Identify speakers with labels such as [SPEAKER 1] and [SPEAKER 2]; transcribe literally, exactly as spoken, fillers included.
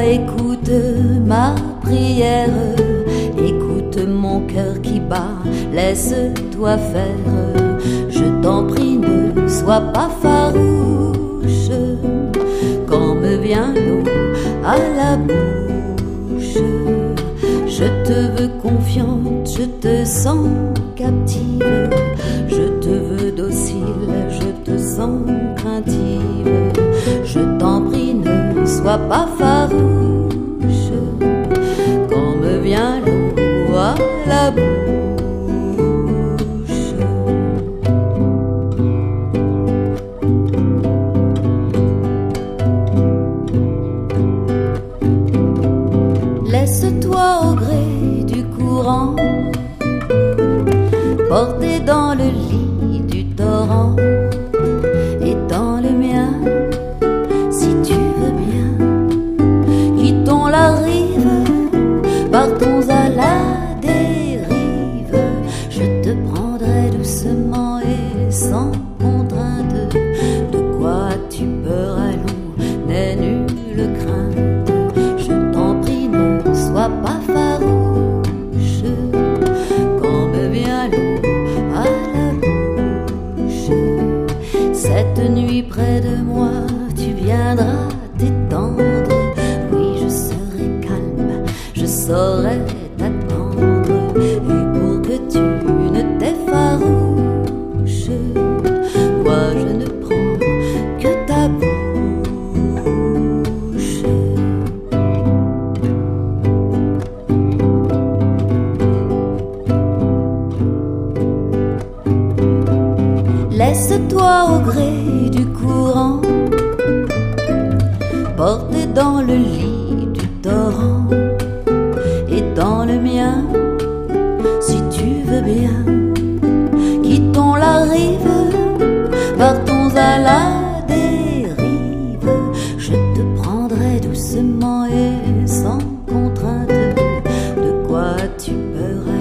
[SPEAKER 1] écoute ma prière, écoute mon cœur qui bat, laisse-toi faire. Je t'en prie, ne sois pas farouche quand me vient l'eau à la bouche. Je te veux confiante, je te sens captive, je te veux docile, je te sens craintive. Je t'en prie, ne sois pas farouche quand me vient l'eau à la bouche. Laisse-toi au gré du courant, porté dans le lit du torrent, et dans le mien, si tu veux bien. Quittons la rive, partons à la dérive. Je te prendrai doucement et sans contrainte. De quoi tu peur, allons, n'aie nulle crainte. Je t'en prie, ne sois pas farouche quand me vient l'eau à la bouche. Cette nuit près de moi, tu viendras t'étendre. Oui, je serai calme, je saurai t'attendre. Et pour que tu ne t'effarouches, moi je ne prends que ta bouche. Laisse-toi au gré du courant, porté dans le lit du torrent, et dans le mien, si tu veux bien. Quittons la rive, partons à la dérive. Je te prendrai doucement et sans contrainte. De quoi tu peur,